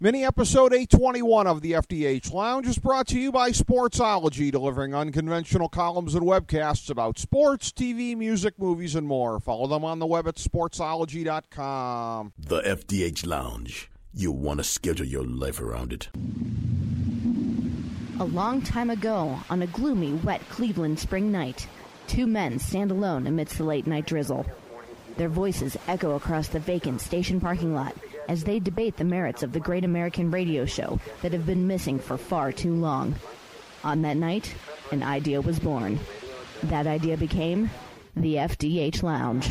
Mini episode 821 of the FDH Lounge is brought to you by Sportsology, delivering unconventional columns and webcasts about sports, TV, music, movies, and more. Follow them on the web at sportsology.com. The FDH Lounge. You want to schedule your life around it. A long time ago, on a gloomy, wet Cleveland spring night, two men stand alone amidst the late-night drizzle. Their voices echo across the vacant station parking lot as they debate the merits of the great American radio show that have been missing for far too long. On that night, an idea was born. That idea became the FDH Lounge.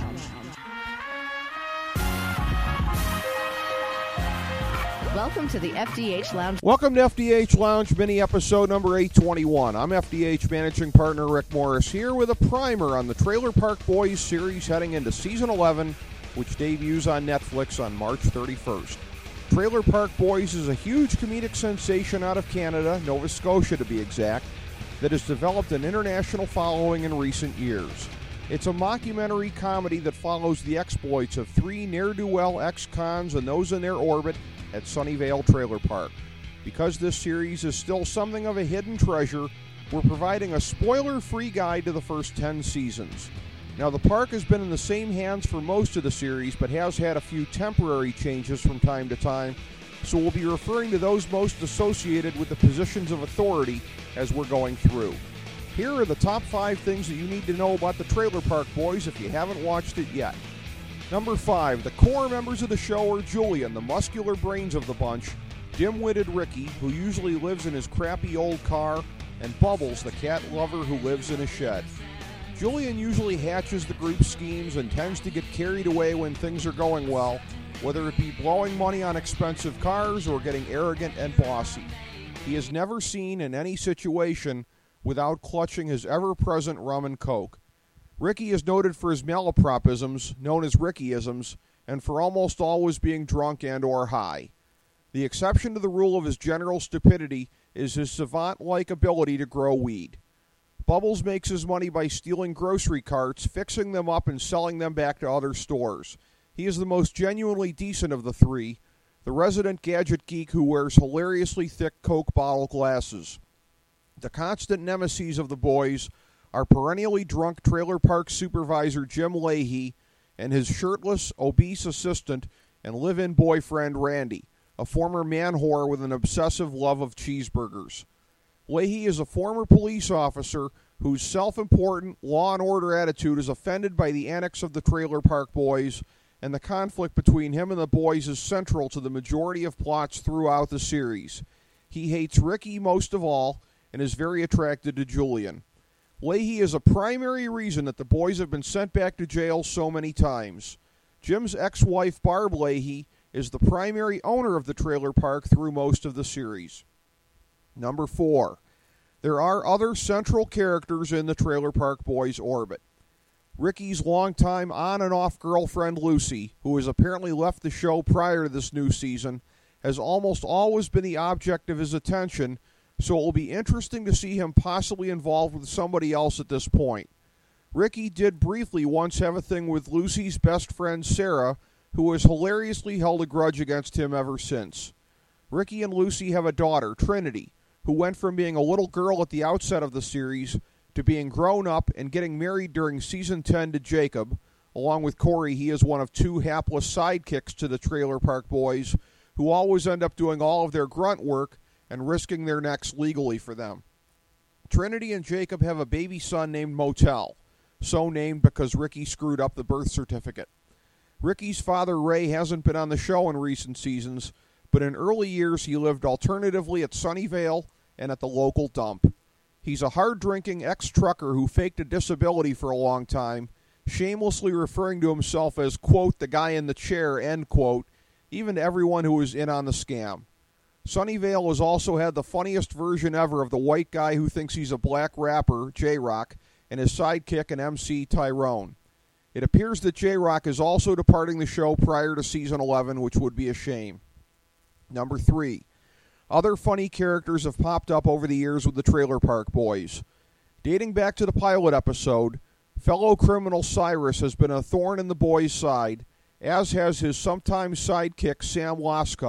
Welcome to the FDH Lounge. Welcome to FDH Lounge, mini episode number 821. I'm FDH managing partner Rick Morris here with a primer on the Trailer Park Boys series heading into season 11, which debuts on Netflix on March 31st. Trailer Park Boys is a huge comedic sensation out of Canada, Nova Scotia to be exact, that has developed an international following in recent years. It's a mockumentary comedy that follows the exploits of three ne'er-do-well ex-cons and those in their orbit at Sunnyvale Trailer Park. Because this series is still something of a hidden treasure, we're providing a spoiler-free guide to the first 10 seasons. Now, the park has been in the same hands for most of the series, but has had a few temporary changes from time to time, so we'll be referring to those most associated with the positions of authority as we're going through. Here are the top 5 things that you need to know about the Trailer Park Boys if you haven't watched it yet. Number 5, the core members of the show are Julian, the muscular brains of the bunch, dim-witted Ricky, who usually lives in his crappy old car, and Bubbles, the cat lover who lives in a shed. Julian usually hatches the group's schemes and tends to get carried away when things are going well, whether it be blowing money on expensive cars or getting arrogant and bossy. He is never seen in any situation without clutching his ever-present rum and coke. Ricky is noted for his malapropisms, known as Rickyisms, and for almost always being drunk and or high. The exception to the rule of his general stupidity is his savant-like ability to grow weed. Bubbles makes his money by stealing grocery carts, fixing them up, and selling them back to other stores. He is the most genuinely decent of the three, the resident gadget geek who wears hilariously thick Coke bottle glasses. The constant nemeses of the boys are perennially drunk trailer park supervisor Jim Leahy and his shirtless, obese assistant and live-in boyfriend Randy, a former man-whore with an obsessive love of cheeseburgers. Leahy is a former police officer whose self-important, law and order attitude is offended by the antics of the Trailer Park Boys, and the conflict between him and the boys is central to the majority of plots throughout the series. He hates Ricky most of all and is very attracted to Julian. Leahy is a primary reason that the boys have been sent back to jail so many times. Jim's ex-wife, Barb Leahy, is the primary owner of the trailer park through most of the series. Number 4. There are other central characters in the Trailer Park Boys' orbit. Ricky's longtime on and off girlfriend Lucy, who has apparently left the show prior to this new season, has almost always been the object of his attention, so it will be interesting to see him possibly involved with somebody else at this point. Ricky did briefly once have a thing with Lucy's best friend Sarah, who has hilariously held a grudge against him ever since. Ricky and Lucy have a daughter, Trinity, who went from being a little girl at the outset of the series to being grown up and getting married during season 10 to Jacob. Along with Corey, he is one of 2 hapless sidekicks to the Trailer Park Boys, who always end up doing all of their grunt work and risking their necks legally for them. Trinity and Jacob have a baby son named Motel, so named because Ricky screwed up the birth certificate. Ricky's father, Ray, hasn't been on the show in recent seasons, but in early years he lived alternatively at Sunnyvale and at the local dump. He's a hard-drinking ex-trucker who faked a disability for a long time, shamelessly referring to himself as, quote, the guy in the chair, end quote, even to everyone who was in on the scam. Sunnyvale has also had the funniest version ever of the white guy who thinks he's a black rapper, J-Rock, and his sidekick and MC, Tyrone. It appears that J-Rock is also departing the show prior to season 11, which would be a shame. Number 3. Other funny characters have popped up over the years with the Trailer Park Boys. Dating back to the pilot episode, fellow criminal Cyrus has been a thorn in the boys' side, as has his sometime sidekick Sam Lasco,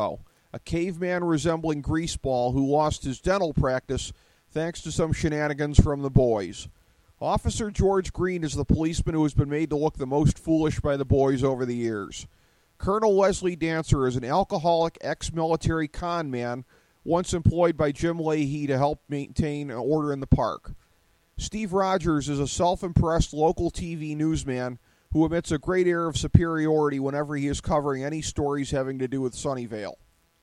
a caveman resembling Greaseball who lost his dental practice thanks to some shenanigans from the boys. Officer George Green is the policeman who has been made to look the most foolish by the boys over the years. Colonel Leslie Dancer is an alcoholic ex-military con man once employed by Jim Leahy to help maintain order in the park. Steve Rogers is a self-impressed local TV newsman who emits a great air of superiority whenever he is covering any stories having to do with Sunnyvale.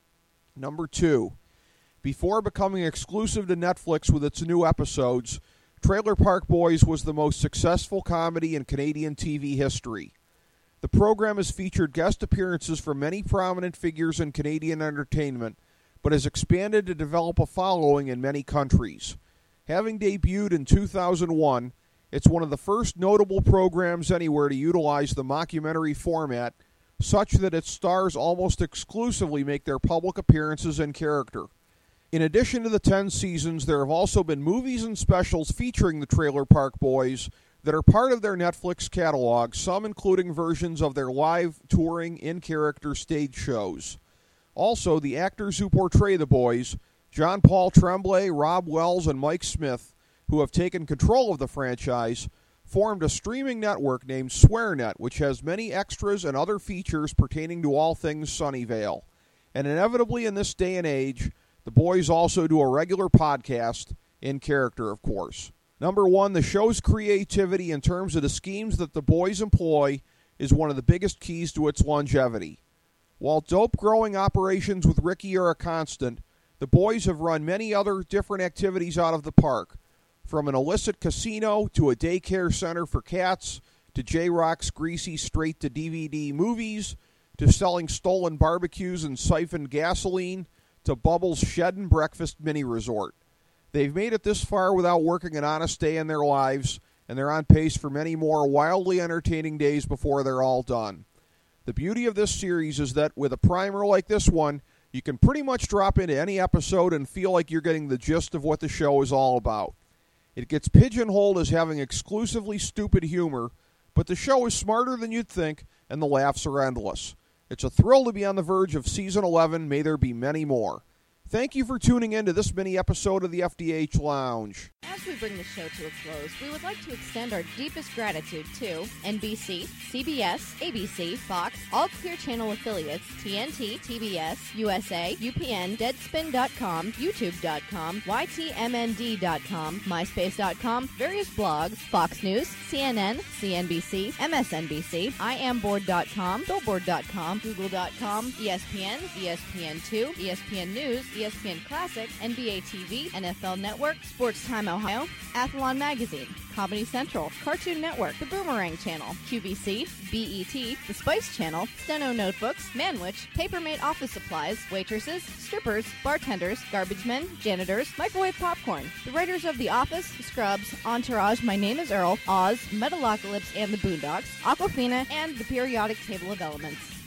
Number 2. Before becoming exclusive to Netflix with its new episodes, Trailer Park Boys was the most successful comedy in Canadian TV history. The program has featured guest appearances from many prominent figures in Canadian entertainment, but has expanded to develop a following in many countries. Having debuted in 2001, it's one of the first notable programs anywhere to utilize the mockumentary format, such that its stars almost exclusively make their public appearances in character. In addition to the 10 seasons, there have also been movies and specials featuring the Trailer Park Boys that are part of their Netflix catalog, some including versions of their live touring in-character stage shows. Also, the actors who portray the boys, John Paul Tremblay, Rob Wells, and Mike Smith, who have taken control of the franchise, formed a streaming network named SwearNet, which has many extras and other features pertaining to all things Sunnyvale. And inevitably in this day and age, the boys also do a regular podcast, in character, of course. Number 1, the show's creativity in terms of the schemes that the boys employ is one of the biggest keys to its longevity. While dope-growing operations with Ricky are a constant, the boys have run many other different activities out of the park, from an illicit casino to a daycare center for cats, to J-Rock's greasy straight-to-DVD movies, to selling stolen barbecues and siphoned gasoline, to Bubbles' Shed and Breakfast mini resort. They've made it this far without working an honest day in their lives, and they're on pace for many more wildly entertaining days before they're all done. The beauty of this series is that with a primer like this one, you can pretty much drop into any episode and feel like you're getting the gist of what the show is all about. It gets pigeonholed as having exclusively stupid humor, but the show is smarter than you'd think, and the laughs are endless. It's a thrill to be on the verge of Season 11. May there be many more. Thank you for tuning in to this mini episode of the FDH Lounge. As we bring the show to a close, we would like to extend our deepest gratitude to NBC, CBS, ABC, Fox, all Clear Channel affiliates, TNT, TBS, USA, UPN, Deadspin.com, YouTube.com, YTMND.com, MySpace.com, various blogs, Fox News, CNN, CNBC, MSNBC, IamBoard.com, Billboard.com, Google.com, ESPN, ESPN2, ESPN News, ESPN Classic, NBA TV, NFL Network, Sports Time Ohio, Athlon Magazine, Comedy Central, Cartoon Network, The Boomerang Channel, QVC, BET, The Spice Channel, Steno Notebooks, Manwich, Papermate Office Supplies, waitresses, strippers, bartenders, garbage men, janitors, microwave popcorn, the writers of The Office, Scrubs, Entourage, My Name is Earl, Oz, Metalocalypse and the Boondocks, Aquafina, and the Periodic Table of Elements.